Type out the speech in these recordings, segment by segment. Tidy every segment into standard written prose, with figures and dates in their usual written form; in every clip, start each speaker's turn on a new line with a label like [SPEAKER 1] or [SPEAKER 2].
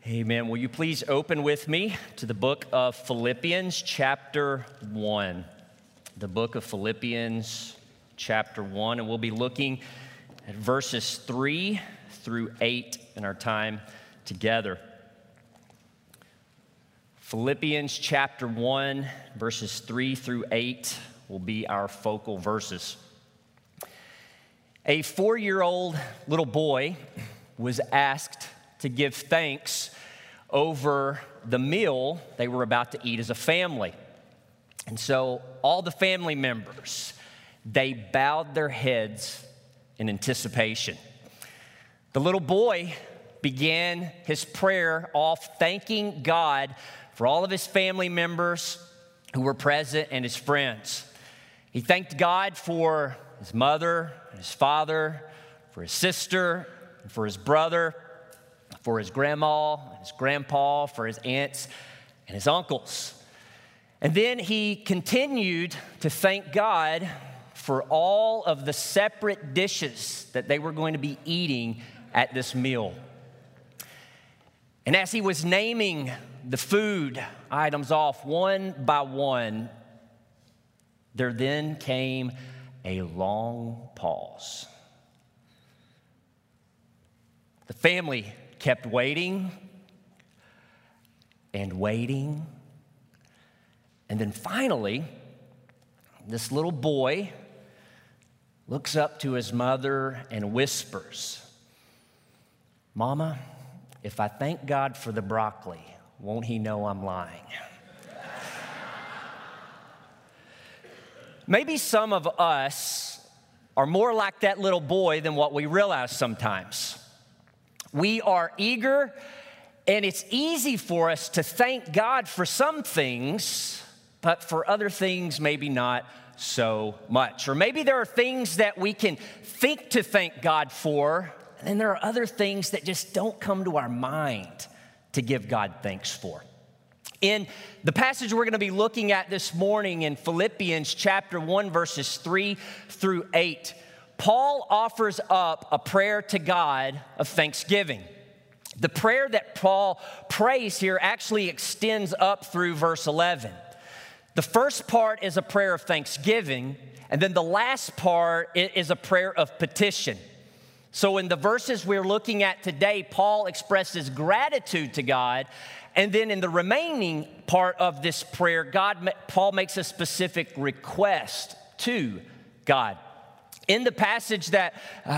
[SPEAKER 1] Amen. Will you please open with me to the book of Philippians chapter 1. The book of Philippians chapter 1, and we'll be looking at verses 3 through 8 in our time together. Philippians chapter 1, verses 3 through 8 will be our focal verses. A 4-year-old little boy was asked to give thanks over the meal they were about to eat as a family. And so all the family members, they bowed their heads in anticipation. The little boy began his prayer off thanking God for all of his family members who were present and his friends. He thanked God for his mother and his father, for his sister, and for his brother, for his grandma and his grandpa, for his aunts and his uncles. And then he continued to thank God for all of the separate dishes that they were going to be eating at this meal. And as he was naming the food items off one by one, there then came a long pause. The family kept waiting and waiting. And then finally, this little boy looks up to his mother and whispers, "Mama, if I thank God for the broccoli, won't he know I'm lying?" Maybe some of us are more like that little boy than what we realize sometimes. We are eager, and it's easy for us to thank God for some things, but for other things, maybe not so much. Or maybe there are things that we can think to thank God for, and then there are other things that just don't come to our mind to give God thanks for. In the passage we're going to be looking at this morning in Philippians chapter 1, verses 3 through 8, Paul offers up a prayer to God of thanksgiving. The prayer that Paul prays here actually extends up through verse 11. The first part is a prayer of thanksgiving, and then the last part is a prayer of petition. So in the verses we're looking at today, Paul expresses gratitude to God, and then in the remaining part of this prayer, Paul makes a specific request to God. In the passage that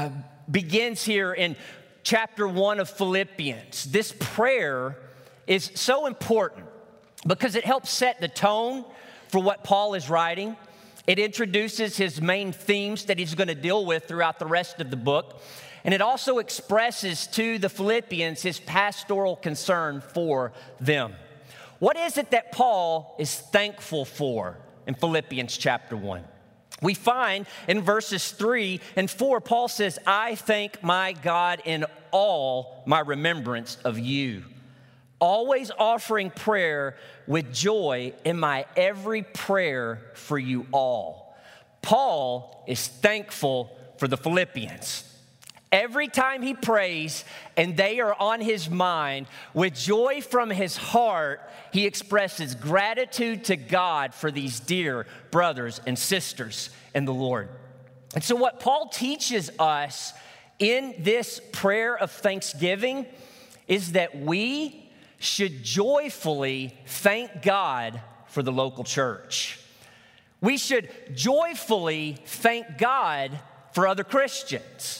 [SPEAKER 1] begins here in chapter 1 of Philippians, this prayer is so important because it helps set the tone for what Paul is writing. It introduces his main themes that he's going to deal with throughout the rest of the book. And it also expresses to the Philippians his pastoral concern for them. What is it that Paul is thankful for in Philippians chapter 1? We find in verses 3 and 4, Paul says, "I thank my God in all my remembrance of you, always offering prayer with joy in my every prayer for you all." Paul is thankful for the Philippians. Every time he prays and they are on his mind, with joy from his heart, he expresses gratitude to God for these dear brothers and sisters in the Lord. And so what Paul teaches us in this prayer of thanksgiving is that we should joyfully thank God for the local church. We should joyfully thank God for other Christians.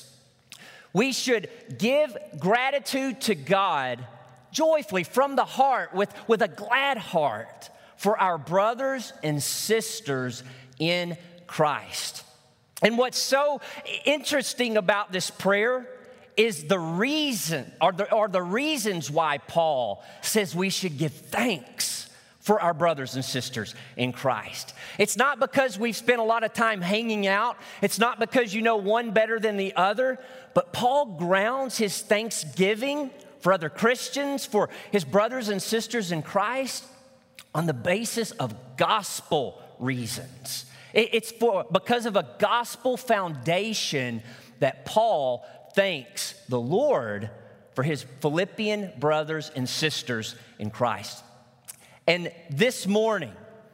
[SPEAKER 1] We should give gratitude to God joyfully from the heart, with a glad heart, for our brothers and sisters in Christ. And what's so interesting about this prayer is the reason, or the reasons why Paul says we should give thanks for our brothers and sisters in Christ. It's not because we've spent a lot of time hanging out. It's not because you know one better than the other. But Paul grounds his thanksgiving for other Christians, for his brothers and sisters in Christ, on the basis of gospel reasons. It's because of a gospel foundation that Paul thanks the Lord for his Philippian brothers and sisters in Christ. And this morning,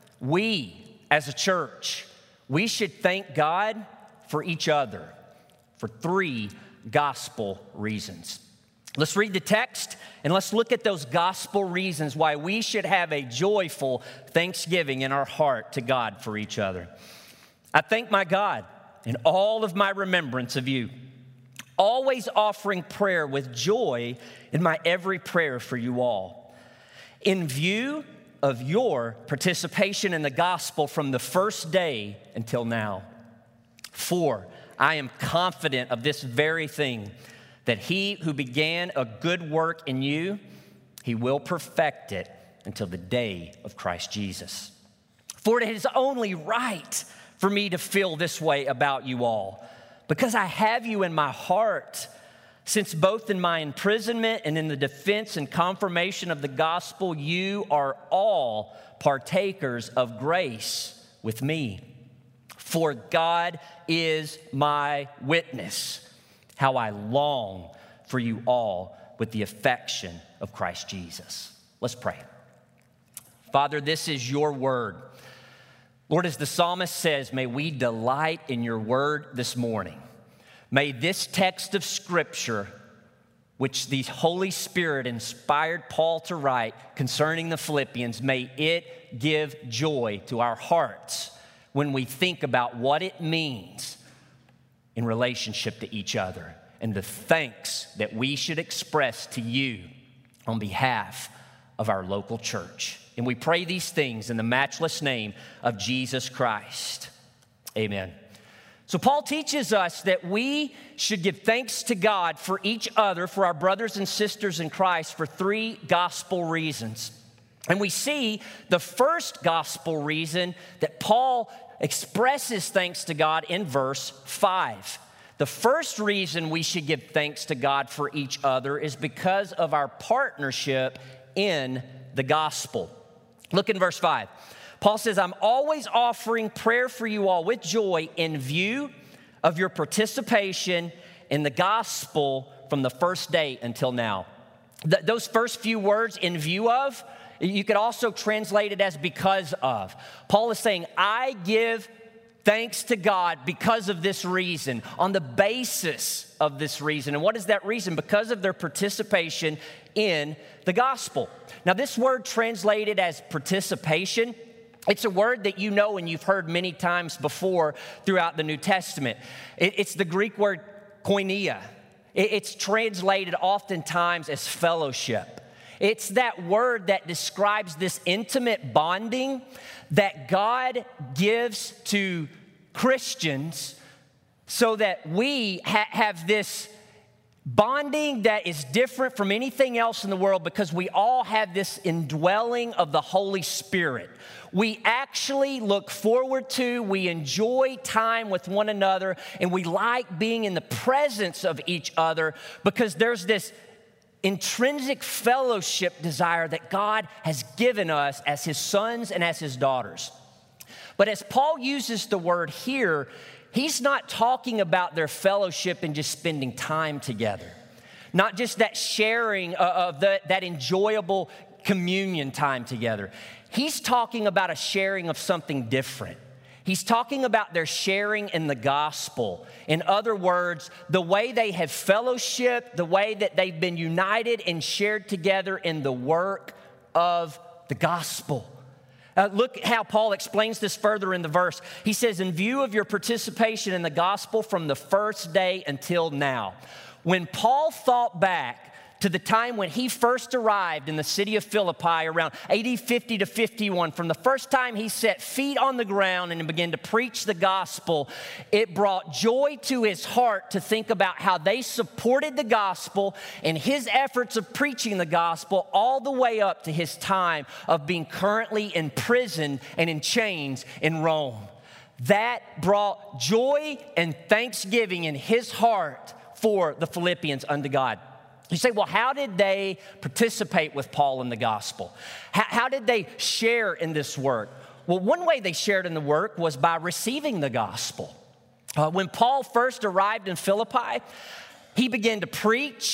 [SPEAKER 1] we as a church, we should thank God for each other for 3 gospel reasons. Let's read the text and let's look at those gospel reasons why we should have a joyful thanksgiving in our heart to God for each other. I thank my God in all of my remembrance of you, always offering prayer with joy in my every prayer for you all, in view of your participation in the gospel from the first day until now. For I am confident of this very thing, that he who began a good work in you, he will perfect it until the day of Christ Jesus. For it is only right for me to feel this way about you all, because I have you in my heart, since both in my imprisonment and in the defense and confirmation of the gospel, you are all partakers of grace with me. For God is my witness, how I long for you all with the affection of Christ Jesus. Let's pray. Father, this is your word. Lord, as the psalmist says, may we delight in your word this morning. May this text of Scripture, which the Holy Spirit inspired Paul to write concerning the Philippians, may it give joy to our hearts when we think about what it means in relationship to each other and the thanks that we should express to you on behalf of our local church. And we pray these things in the matchless name of Jesus Christ. Amen. So Paul teaches us that we should give thanks to God for each other, for our brothers and sisters in Christ, for 3 gospel reasons. And we see the first gospel reason that Paul expresses thanks to God in verse 5. The first reason we should give thanks to God for each other is because of our partnership in the gospel. Look in verse 5. Paul says, I'm always offering prayer for you all with joy in view of your participation in the gospel from the first day until now. Those first few words, in view of, you could also translate it as because of. Paul is saying, I give thanks to God because of this reason, on the basis of this reason. And what is that reason? Because of their participation in the gospel. Now, this word translated as participation, it's a word that you know and you've heard many times before throughout the New Testament. It's the Greek word koinonia. It's translated oftentimes as fellowship. It's that word that describes this intimate bonding that God gives to Christians so that we have this bonding that is different from anything else in the world because we all have this indwelling of the Holy Spirit. We actually look forward to, we enjoy time with one another, and we like being in the presence of each other because there's this intrinsic fellowship desire that God has given us as his sons and as his daughters. But as Paul uses the word here, he's not talking about their fellowship and just spending time together. Not just that sharing of that enjoyable communion time together. He's talking about a sharing of something different. He's talking about their sharing in the gospel. In other words, the way they have fellowship, the way that they've been united and shared together in the work of the gospel. Look how Paul explains this further in the verse. He says, in view of your participation in the gospel from the first day until now. When Paul thought back to the time when he first arrived in the city of Philippi around AD 50 to 51, from the first time he set feet on the ground and began to preach the gospel, it brought joy to his heart to think about how they supported the gospel and his efforts of preaching the gospel all the way up to his time of being currently in prison and in chains in Rome. That brought joy and thanksgiving in his heart for the Philippians unto God. You say, well, how did they participate with Paul in the gospel? How did they share in this work? Well, one way they shared in the work was by receiving the gospel. When Paul first arrived in Philippi, he began to preach,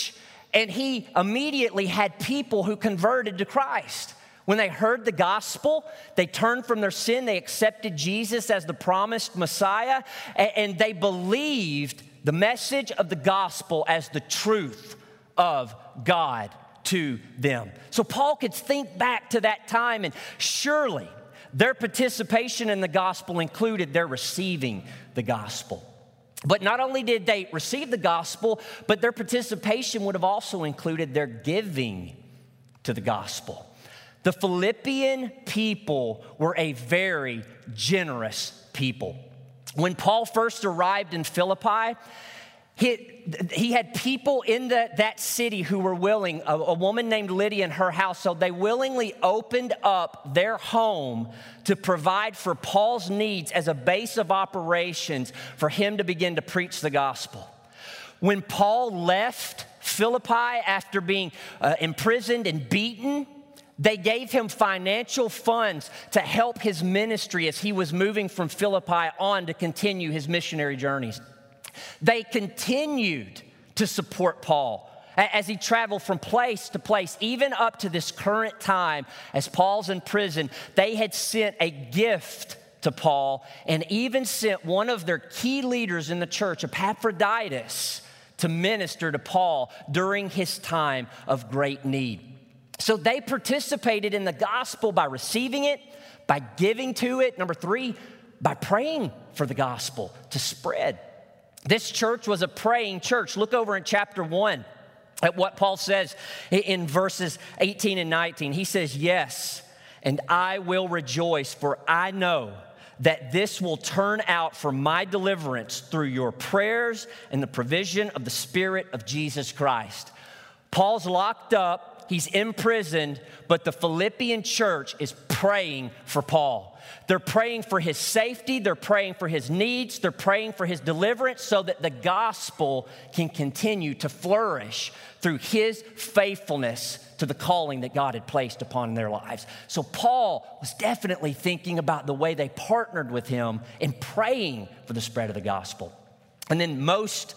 [SPEAKER 1] and he immediately had people who converted to Christ. When they heard the gospel, they turned from their sin, they accepted Jesus as the promised Messiah, and they believed the message of the gospel as the truth of God to them. So Paul could think back to that time, and surely their participation in the gospel included their receiving the gospel. But not only did they receive the gospel, but their participation would have also included their giving to the gospel. The Philippian people were a very generous people. When Paul first arrived in Philippi, he had people in that city who were willing, a woman named Lydia and her household, they willingly opened up their home to provide for Paul's needs as a base of operations for him to begin to preach the gospel. When Paul left Philippi after being imprisoned and beaten, they gave him financial funds to help his ministry as he was moving from Philippi on to continue his missionary journeys. They continued to support Paul as he traveled from place to place, even up to this current time as Paul's in prison. They had sent a gift to Paul and even sent one of their key leaders in the church, Epaphroditus, to minister to Paul during his time of great need. So they participated in the gospel by receiving it, by giving to it. Number 3, by praying for the gospel to spread. This church was a praying church. Look over in chapter 1 at what Paul says in verses 18 and 19. He says, "Yes, and I will rejoice, for I know that this will turn out for my deliverance through your prayers and the provision of the Spirit of Jesus Christ." Paul's locked up. He's imprisoned, but the Philippian church is praying for Paul. They're praying for his safety. They're praying for his needs. They're praying for his deliverance so that the gospel can continue to flourish through his faithfulness to the calling that God had placed upon their lives. So Paul was definitely thinking about the way they partnered with him in praying for the spread of the gospel. And then most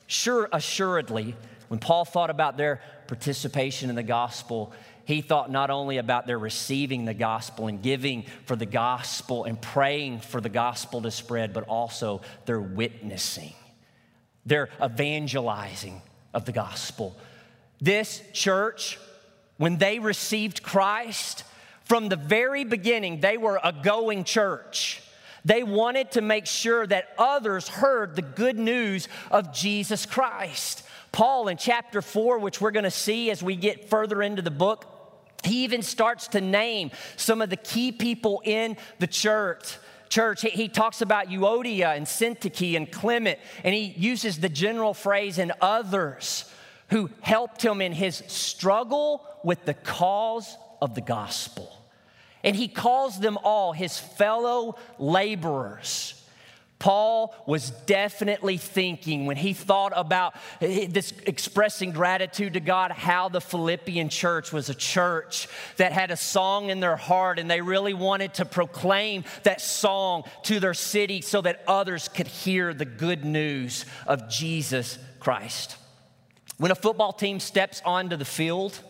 [SPEAKER 1] assuredly, when Paul thought about their participation in the gospel, he thought not only about their receiving the gospel and giving for the gospel and praying for the gospel to spread, but also their witnessing, their evangelizing of the gospel. This church, when they received Christ, from the very beginning, they were a going church. They wanted to make sure that others heard the good news of Jesus Christ. Paul in chapter 4, which we're going to see as we get further into the book, he even starts to name some of the key people in the church. He talks about Euodia and Syntyche and Clement, and he uses the general phrase, "and others," who helped him in his struggle with the cause of the gospel. And he calls them all his fellow laborers. Paul was definitely thinking, when he thought about this expressing gratitude to God, how the Philippian church was a church that had a song in their heart, and they really wanted to proclaim that song to their city so that others could hear the good news of Jesus Christ. When a football team steps onto the field,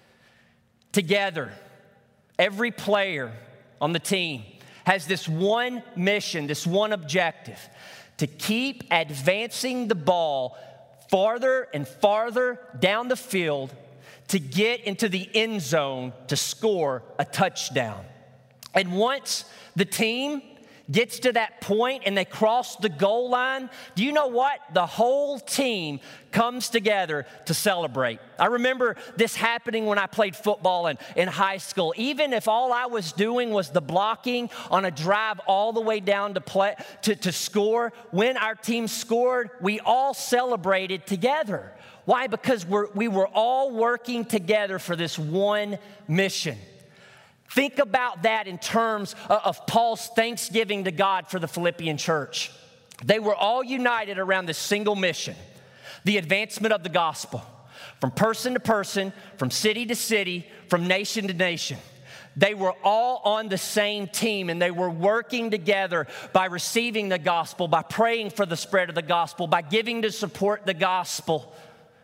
[SPEAKER 1] together, every player on the team has this one mission, this one objective: to keep advancing the ball farther and farther down the field to get into the end zone to score a touchdown. And once the team gets to that point and they cross the goal line, do you know what? The whole team comes together to celebrate. I remember this happening when I played football in high school. Even if all I was doing was the blocking on a drive all the way down to score, when our team scored, we all celebrated together. Why? Because we were all working together for this one mission. Think about that in terms of Paul's thanksgiving to God for the Philippian church. They were all united around this single mission: the advancement of the gospel. From person to person, from city to city, from nation to nation. They were all on the same team, and they were working together by receiving the gospel, by praying for the spread of the gospel, by giving to support the gospel.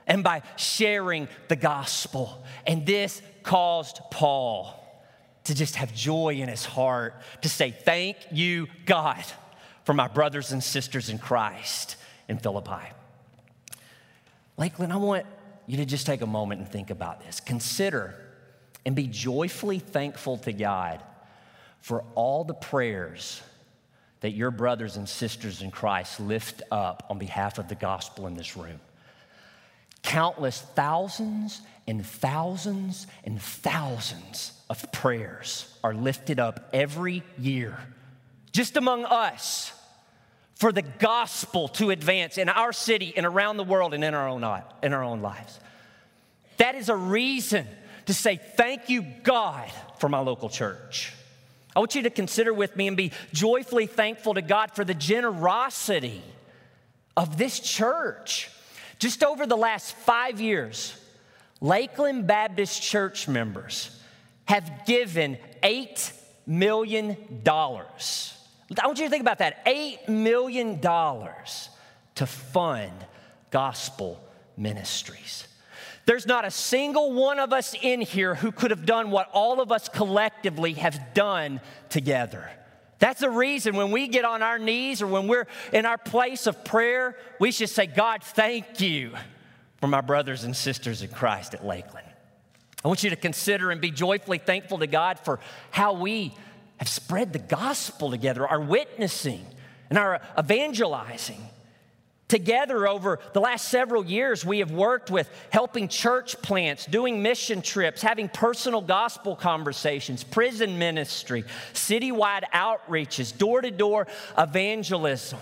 [SPEAKER 1] and by sharing the gospel. And this caused Paul to just have joy in his heart, to say, thank you, God, for my brothers and sisters in Christ in Philippi. Lakeland, I want you to just take a moment and think about this. Consider and be joyfully thankful to God for all the prayers that your brothers and sisters in Christ lift up on behalf of the gospel in this room. Countless thousands and thousands and thousands of prayers are lifted up every year, just among us, for the gospel to advance in our city and around the world and in our own lives. That is a reason to say, thank you, God, for my local church. I want you to consider with me and be joyfully thankful to God for the generosity of this church. Just over the last 5 years, Lakeland Baptist Church members have given $8 million. I want you to think about that, $8 million to fund gospel ministries. There's not a single one of us in here who could have done what all of us collectively have done together. That's the reason when we get on our knees or when we're in our place of prayer, we should say, God, thank you for my brothers and sisters in Christ at Lakeland. I want you to consider and be joyfully thankful to God for how we have spread the gospel together, our witnessing and our evangelizing. Together over the last several years, we have worked with helping church plants, doing mission trips, having personal gospel conversations, prison ministry, citywide outreaches, door-to-door evangelism.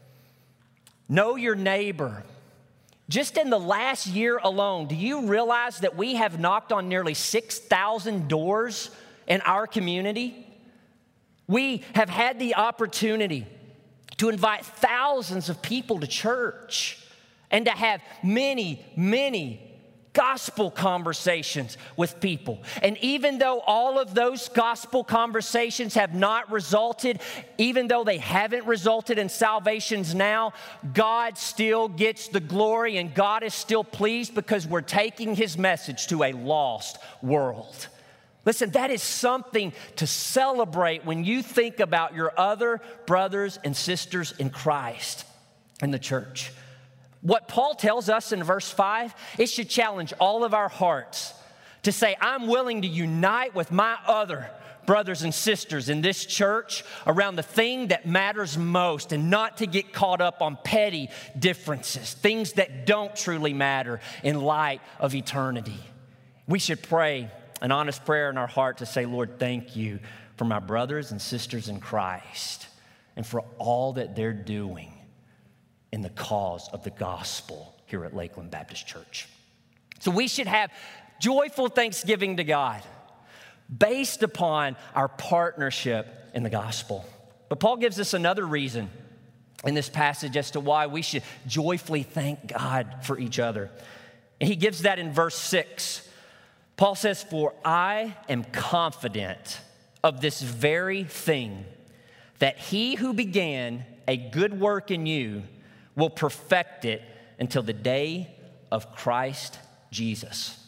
[SPEAKER 1] Know your neighbor. Just in the last year alone, do you realize that we have knocked on nearly 6,000 doors in our community? We have had the opportunity to invite thousands of people to church and to have many, many gospel conversations with people. And even though all of those gospel conversations have not resulted, even though they haven't resulted in salvations now, God still gets the glory and God is still pleased because we're taking His message to a lost world. Listen, that is something to celebrate when you think about your other brothers and sisters in Christ in the church. What Paul tells us in verse 5, it should challenge all of our hearts to say, I'm willing to unite with my other brothers and sisters in this church around the thing that matters most and not to get caught up on petty differences, things that don't truly matter in light of eternity. We should pray an honest prayer in our heart to say, Lord, thank you for my brothers and sisters in Christ and for all that they're doing in the cause of the gospel here at Lakeland Baptist Church. So we should have joyful thanksgiving to God based upon our partnership in the gospel. But Paul gives us another reason in this passage as to why we should joyfully thank God for each other. And he gives that in verse 6. Paul says, for I am confident of this very thing, that he who began a good work in you will perfect it until the day of Christ Jesus.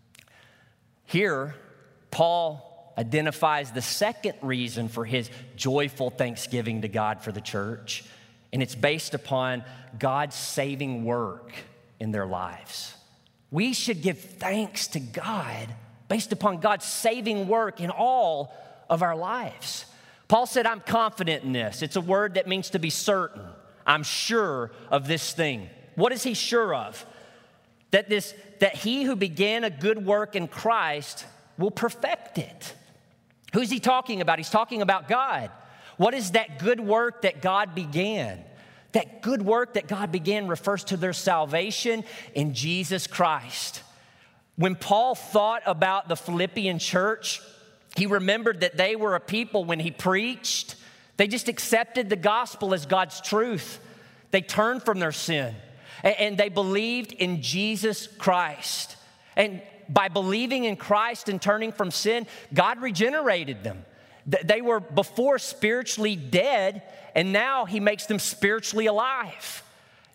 [SPEAKER 1] Here, Paul identifies the second reason for his joyful thanksgiving to God for the church, and it's based upon God's saving work in their lives. We should give thanks to God based upon God's saving work in all of our lives. Paul said, I'm confident in this. It's a word that means to be certain. I'm sure of this thing. What is he sure of? That he who began a good work in Christ will perfect it. Who's he talking about? He's talking about God. What is that good work that God began? That good work that God began refers to their salvation in Jesus Christ. When Paul thought about the Philippian church, he remembered that they were a people when he preached, they just accepted the gospel as God's truth. They turned from their sin and they believed in Jesus Christ. And by believing in Christ and turning from sin, God regenerated them. They were before spiritually dead, and now he makes them spiritually alive.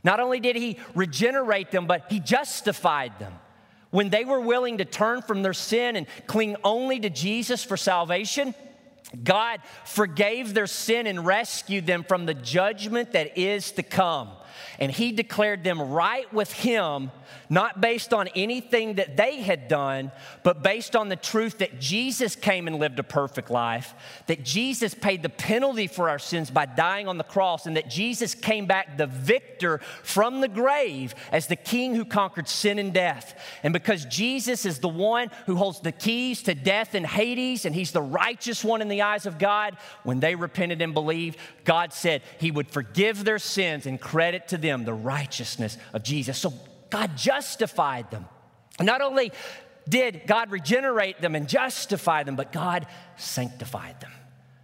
[SPEAKER 1] Not only did he regenerate them, but he justified them. When they were willing to turn from their sin and cling only to Jesus for salvation, God forgave their sin and rescued them from the judgment that is to come. And he declared them right with him, not based on anything that they had done, but based on the truth that Jesus came and lived a perfect life, that Jesus paid the penalty for our sins by dying on the cross, and that Jesus came back the victor from the grave as the king who conquered sin and death. And because Jesus is the one who holds the keys to death and Hades, and he's the righteous one in the eyes of God, when they repented and believed, God said he would forgive their sins and credit to them the righteousness of Jesus. So God justified them. Not only did God regenerate them and justify them, but God sanctified them.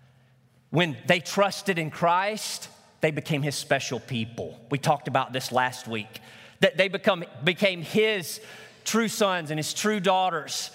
[SPEAKER 1] When they trusted in Christ, they became his special people. We talked about this last week, that they became his true sons and his true daughters,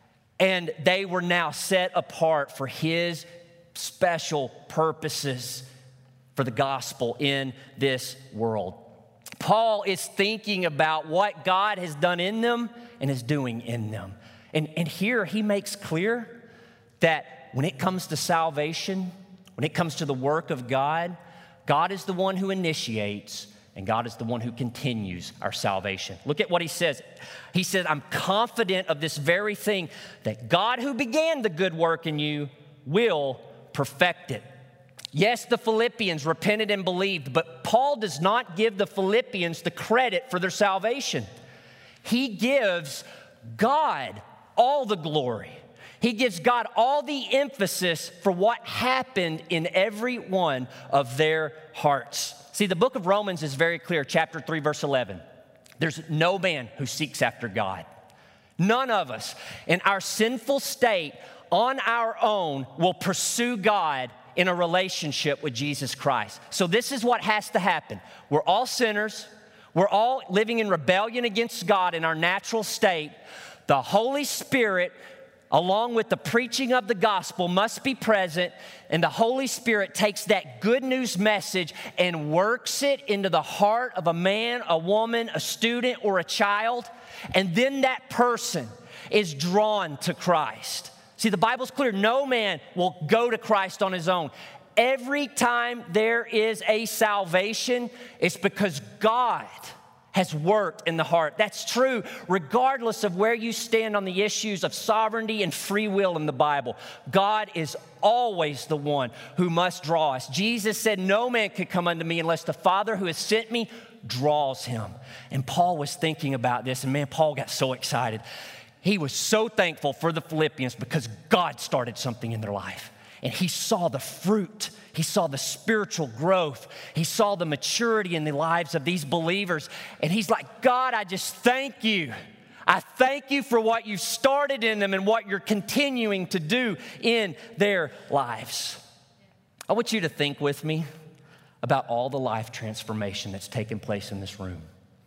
[SPEAKER 1] and they were now set apart for his special purposes for the gospel in this world. Paul is thinking about what God has done in them and is doing in them. And here he makes clear that when it comes to salvation, when it comes to the work of God, God is the one who initiates and God is the one who continues our salvation. Look at what he says. He said, I'm confident of this very thing, that God who began the good work in you will perfect it. Yes, the Philippians repented and believed, but Paul does not give the Philippians the credit for their salvation. He gives God all the glory. He gives God all the emphasis for what happened in every one of their hearts. See, the book of Romans is very clear, chapter 3, verse 11. There's no man who seeks after God. None of us in our sinful state on our own will pursue God in a relationship with Jesus Christ. So this is what has to happen. We're all sinners. We're all living in rebellion against God in our natural state. The Holy Spirit, along with the preaching of the gospel, must be present, and the Holy Spirit takes that good news message and works it into the heart of a man, a woman, a student, or a child, and then that person is drawn to Christ. See, the Bible's clear. No man will go to Christ on his own. Every time there is a salvation, it's because God has worked in the heart. That's true regardless of where you stand on the issues of sovereignty and free will in the Bible. God is always the one who must draw us. Jesus said, no man can come unto me unless the Father who has sent me draws him. And Paul was thinking about this, and man, Paul got so excited. He was so thankful for the Philippians because God started something in their life. And he saw the fruit. He saw the spiritual growth. He saw the maturity in the lives of these believers. And he's like, God, I just thank you. I thank you for what you started in them and what you're continuing to do in their lives. I want you to think with me about all the life transformation that's taken place in this room.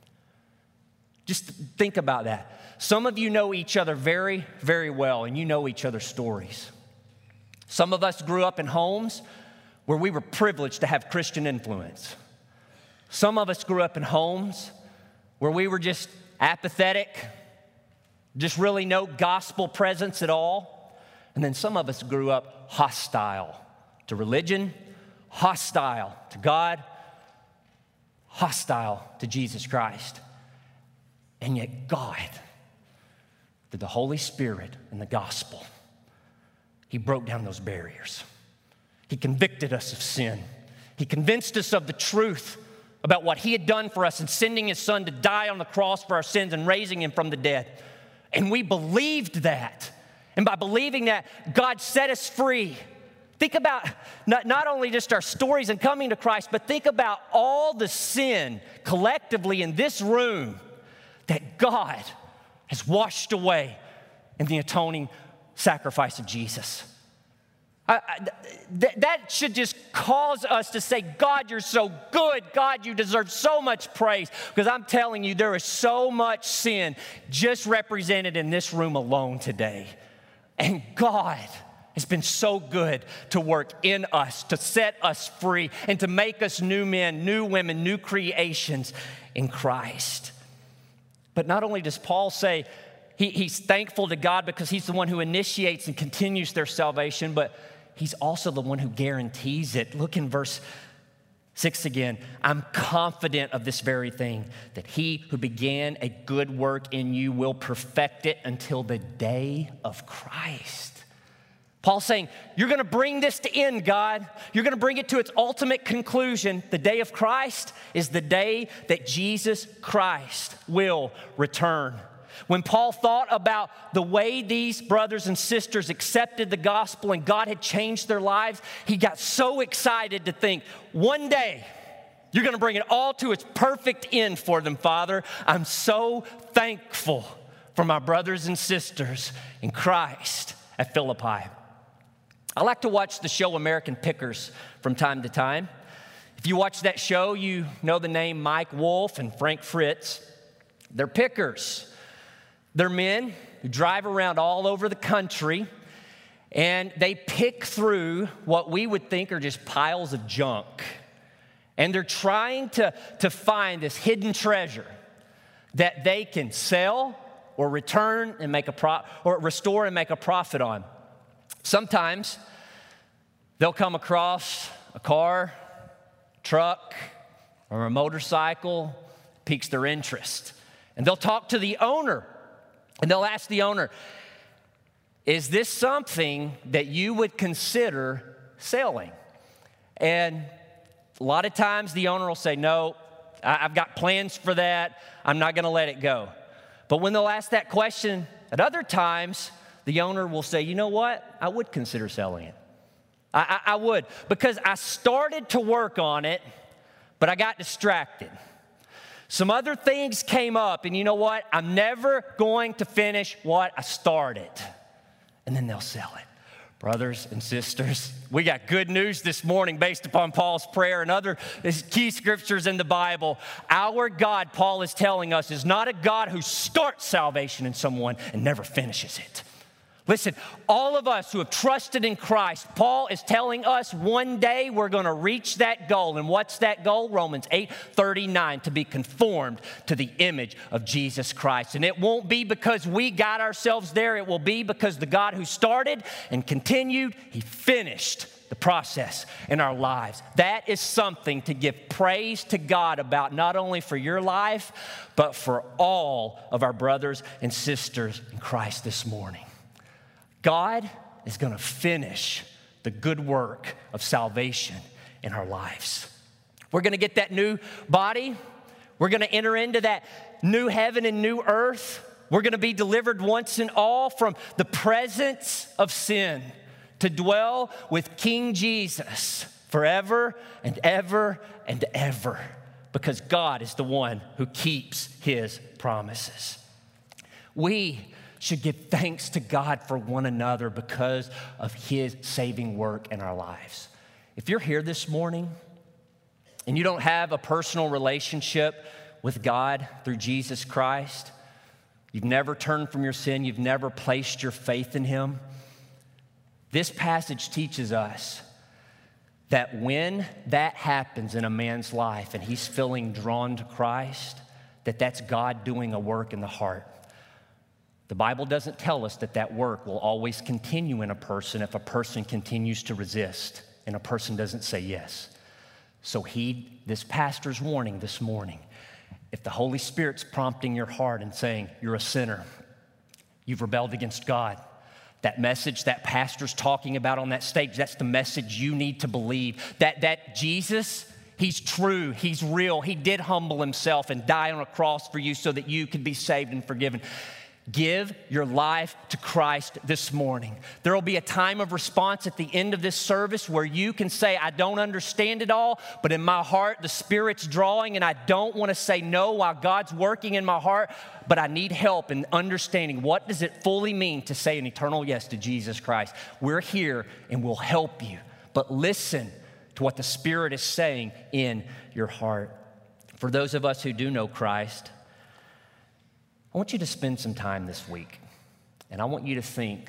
[SPEAKER 1] Just think about that. Some of you know each other very, very well, and you know each other's stories. Some of us grew up in homes where we were privileged to have Christian influence. Some of us grew up in homes where we were just apathetic, just really no gospel presence at all. And then some of us grew up hostile to religion, hostile to God, hostile to Jesus Christ. And yet God, through the Holy Spirit and the gospel, he broke down those barriers. He convicted us of sin. He convinced us of the truth about what he had done for us in sending his son to die on the cross for our sins and raising him from the dead. And we believed that. And by believing that, God set us free. Think about not only just our stories and coming to Christ, but think about all the sin collectively in this room that God has washed away in the atoning sacrifice of Jesus. That should just cause us to say, God, you're so good. God, you deserve so much praise. Because I'm telling you, there is so much sin just represented in this room alone today. And God It's been so good to work in us, to set us free, and to make us new men, new women, new creations in Christ. But not only does Paul say he's thankful to God because he's the one who initiates and continues their salvation, but he's also the one who guarantees it. Look in verse 6 again. I'm confident of this very thing, that he who began a good work in you will perfect it until the day of Christ. Paul's saying, you're going to bring this to end, God. You're going to bring it to its ultimate conclusion. The day of Christ is the day that Jesus Christ will return. When Paul thought about the way these brothers and sisters accepted the gospel and God had changed their lives, he got so excited to think, one day you're going to bring it all to its perfect end for them, Father. I'm so thankful for my brothers and sisters in Christ at Philippi. I like to watch the show American Pickers from time to time. If you watch that show, you know the name Mike Wolfe and Frank Fritz. They're pickers. They're men who drive around all over the country, and they pick through what we would think are just piles of junk. And they're trying to find this hidden treasure that they can sell or return and restore and make a profit on. Sometimes they'll come across a car, truck, or a motorcycle, piques their interest. And they'll talk to the owner, and they'll ask the owner, is this something that you would consider selling? And a lot of times the owner will say, no, I've got plans for that. I'm not going to let it go. But when they'll ask that question at other times, the owner will say, you know what? I would consider selling it. I would, because I started to work on it, but I got distracted. Some other things came up, and you know what? I'm never going to finish what I started. And then they'll sell it. Brothers and sisters, we got good news this morning based upon Paul's prayer and other key scriptures in the Bible. Our God, Paul is telling us, is not a God who starts salvation in someone and never finishes it. Listen, all of us who have trusted in Christ, Paul is telling us one day we're going to reach that goal. And what's that goal? Romans 8:39, to be conformed to the image of Jesus Christ. And it won't be because we got ourselves there. It will be because the God who started and continued, he finished the process in our lives. That is something to give praise to God about, not only for your life, but for all of our brothers and sisters in Christ this morning. God is going to finish the good work of salvation in our lives. We're going to get that new body. We're going to enter into that new heaven and new earth. We're going to be delivered once and all from the presence of sin to dwell with King Jesus forever and ever and ever, because God is the one who keeps his promises. We should give thanks to God for one another because of his saving work in our lives. If you're here this morning and you don't have a personal relationship with God through Jesus Christ, you've never turned from your sin, you've never placed your faith in him, this passage teaches us that when that happens in a man's life and he's feeling drawn to Christ, that's God doing a work in the heart. The Bible doesn't tell us that work will always continue in a person if a person continues to resist and a person doesn't say yes. So heed this pastor's warning this morning. If the Holy Spirit's prompting your heart and saying, you're a sinner, you've rebelled against God, that message that pastor's talking about on that stage, that's the message you need to believe. That Jesus, he's true, he's real, he did humble himself and die on a cross for you so that you could be saved and forgiven. Give your life to Christ this morning. There will be a time of response at the end of this service where you can say, I don't understand it all, but in my heart, the Spirit's drawing, and I don't want to say no while God's working in my heart, but I need help in understanding what does it fully mean to say an eternal yes to Jesus Christ. We're here and we'll help you, but listen to what the Spirit is saying in your heart. For those of us who do know Christ, I want you to spend some time this week, and I want you to think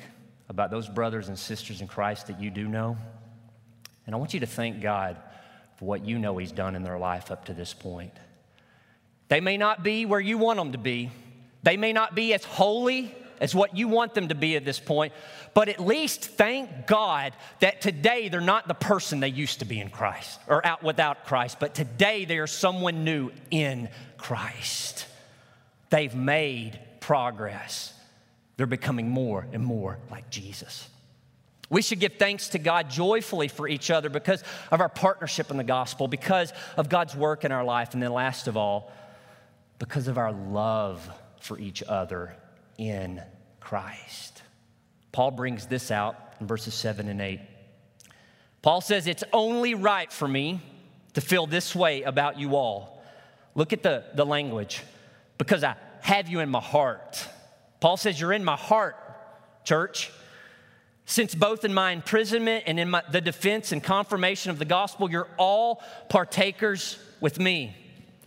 [SPEAKER 1] about those brothers and sisters in Christ that you do know. And I want you to thank God for what you know He's done in their life up to this point. They may not be where you want them to be. They may not be as holy as what you want them to be at this point, but at least thank God that today they're not the person they used to be in Christ or out without Christ, but today they are someone new in Christ. They've made progress. They're becoming more and more like Jesus. We should give thanks to God joyfully for each other because of our partnership in the gospel, because of God's work in our life, and then last of all, because of our love for each other in Christ. Paul brings this out in verses 7 and 8. Paul says, it's only right for me to feel this way about you all. Look at the language. Because I have you in my heart. Paul says, you're in my heart, church. Since both in my imprisonment and in the defense and confirmation of the gospel, you're all partakers with me.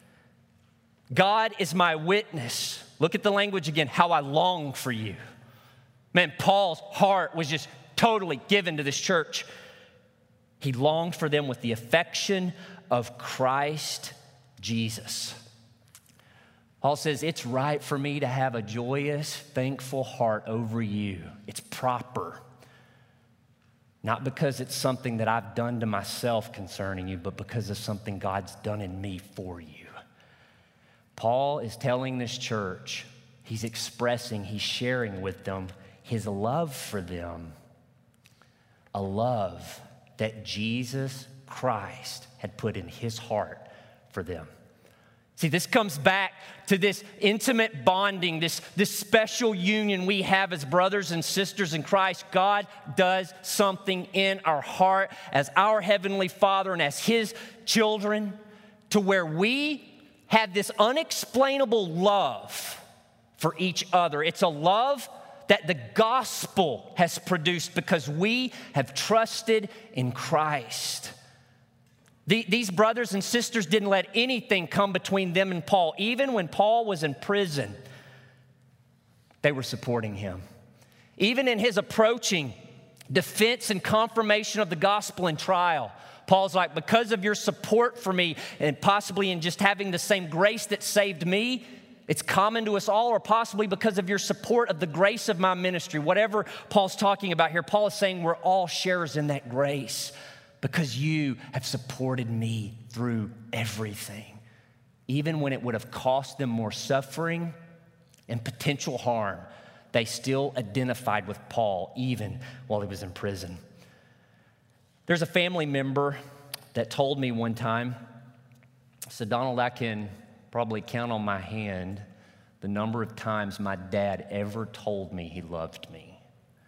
[SPEAKER 1] God is my witness. Look at the language again, how I long for you. Man, Paul's heart was just totally given to this church. He longed for them with the affection of Christ Jesus. Paul says, it's right for me to have a joyous, thankful heart over you. It's proper. Not because it's something that I've done to myself concerning you, but because of something God's done in me for you. Paul is telling this church, he's expressing, he's sharing with them his love for them. A love that Jesus Christ had put in his heart for them. See, this comes back to this intimate bonding, this special union we have as brothers and sisters in Christ. God does something in our heart as our Heavenly Father and as His children to where we have this unexplainable love for each other. It's a love that the gospel has produced because we have trusted in Christ. These brothers and sisters didn't let anything come between them and Paul. Even when Paul was in prison, they were supporting him. Even in his approaching defense and confirmation of the gospel and trial, Paul's like, because of your support for me and possibly in just having the same grace that saved me, it's common to us all, or possibly because of your support of the grace of my ministry. Whatever Paul's talking about here, Paul is saying we're all sharers in that grace. Because you have supported me through everything. Even when it would have cost them more suffering and potential harm, they still identified with Paul even while he was in prison. There's a family member that told me one time, said, Donald, I can probably count on my hand the number of times my dad ever told me he loved me.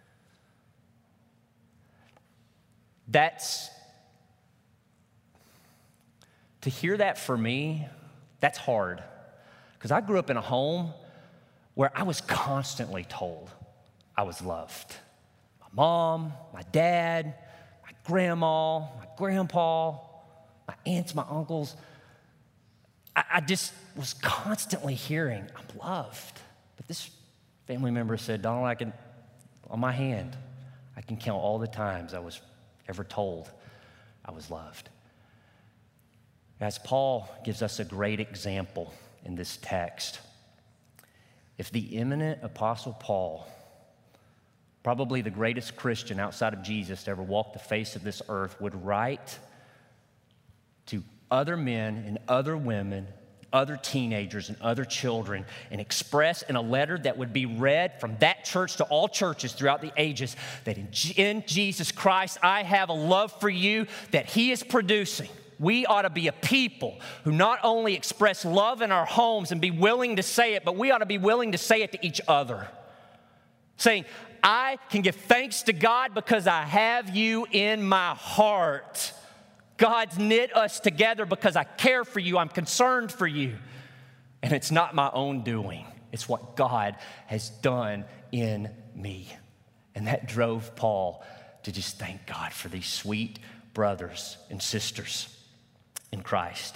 [SPEAKER 1] To hear that for me, that's hard. Because I grew up in a home where I was constantly told I was loved. My mom, my dad, my grandma, my grandpa, my aunts, my uncles. I just was constantly hearing, I'm loved. But this family member said, Donald, on my hand, I can count all the times I was ever told I was loved. As Paul gives us a great example in this text. If the eminent Apostle Paul, probably the greatest Christian outside of Jesus to ever walk the face of this earth, would write to other men and other women, other teenagers and other children, and express in a letter that would be read from that church to all churches throughout the ages that in Jesus Christ I have a love for you that He is producing. We ought to be a people who not only express love in our homes and be willing to say it, but we ought to be willing to say it to each other. Saying, I can give thanks to God because I have you in my heart. God's knit us together because I care for you, I'm concerned for you. And it's not my own doing. It's what God has done in me. And that drove Paul to just thank God for these sweet brothers and sisters in Christ.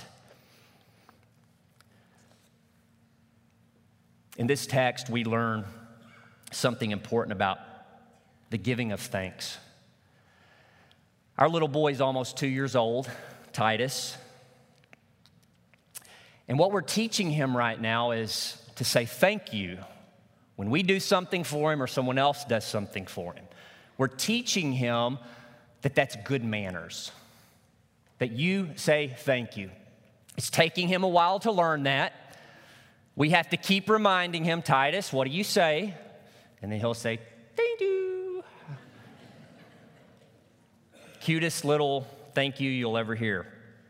[SPEAKER 1] In this text, we learn something important about the giving of thanks. Our little boy is almost 2 years old, Titus. And what we're teaching him right now is to say thank you when we do something for him or someone else does something for him. We're teaching him that that's good manners, that you say thank you. It's taking him a while to learn that. We have to keep reminding him, Titus, what do you say? And then he'll say, thank you. Cutest little thank you you'll ever hear.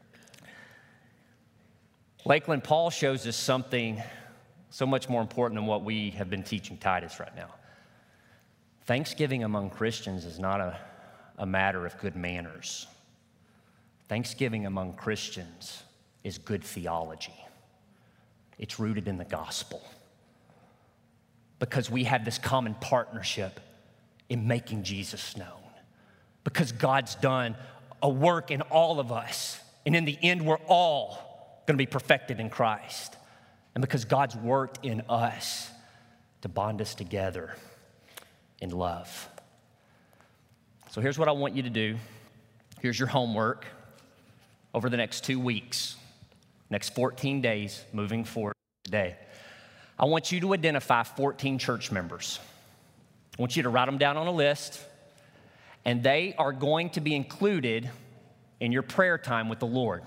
[SPEAKER 1] Lakeland, Paul shows us something so much more important than what we have been teaching Titus right now. Thanksgiving among Christians is not a matter of good manners. Thanksgiving among Christians is good theology. It's rooted in the gospel. Because we have this common partnership in making Jesus known. Because God's done a work in all of us. And in the end, we're all going to be perfected in Christ. And because God's worked in us to bond us together in love. So here's what I want you to do. Here's your homework over the next 2 weeks, next 14 days, moving forward today. I want you to identify 14 church members. I want you to write them down on a list, and they are going to be included in your prayer time with the Lord.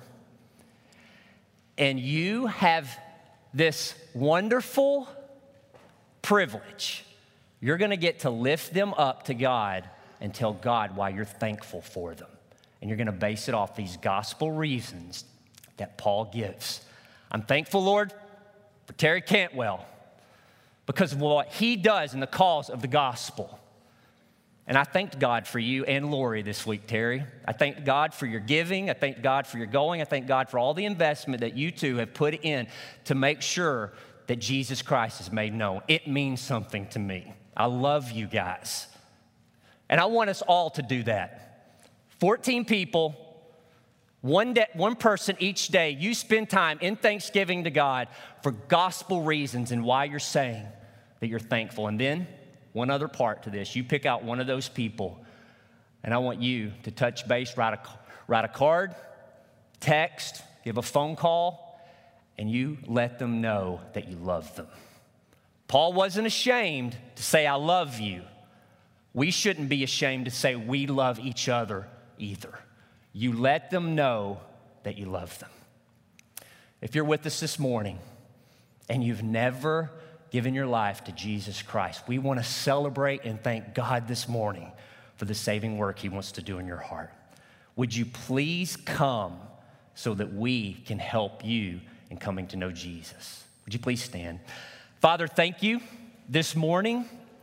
[SPEAKER 1] And you have this wonderful privilege. You're going to get to lift them up to God and tell God why you're thankful for them. And you're going to base it off these gospel reasons that Paul gives. I'm thankful, Lord, for Terry Cantwell because of what he does in the cause of the gospel. And I thanked God for you and Lori this week, Terry. I thank God for your giving. I thank God for your going. I thank God for all the investment that you two have put in to make sure that Jesus Christ is made known. It means something to me. I love you guys. And I want us all to do that. 14 people, one person each day, you spend time in thanksgiving to God for gospel reasons and why you're saying that you're thankful. And then one other part to this, you pick out one of those people, and I want you to touch base, write a card, text, give a phone call, and you let them know that you love them. Paul wasn't ashamed to say, I love you. We shouldn't be ashamed to say we love each other either. You let them know that you love them. If you're with us this morning and you've never given your life to Jesus Christ, we want to celebrate and thank God this morning for the saving work he wants to do in your heart. Would you please come so that we can help you in coming to know Jesus? Would you please stand? Father, thank you this morning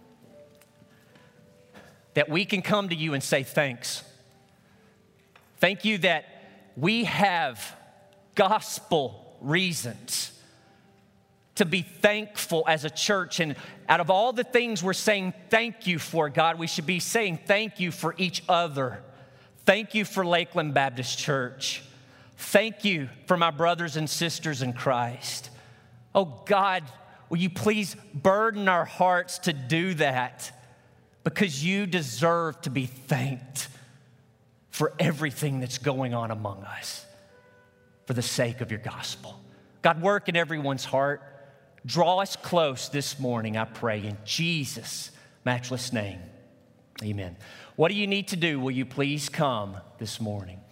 [SPEAKER 1] that we can come to you and say thanks. Thank you that we have gospel reasons to be thankful as a church. And out of all the things we're saying thank you for, God, we should be saying thank you for each other. Thank you for Lakeland Baptist Church. Thank you for my brothers and sisters in Christ. Oh God, will you please burden our hearts to do that because you deserve to be thanked for everything that's going on among us for the sake of your gospel. God, work in everyone's heart. Draw us close this morning, I pray, in Jesus' matchless name. Amen. What do you need to do? Will you please come this morning?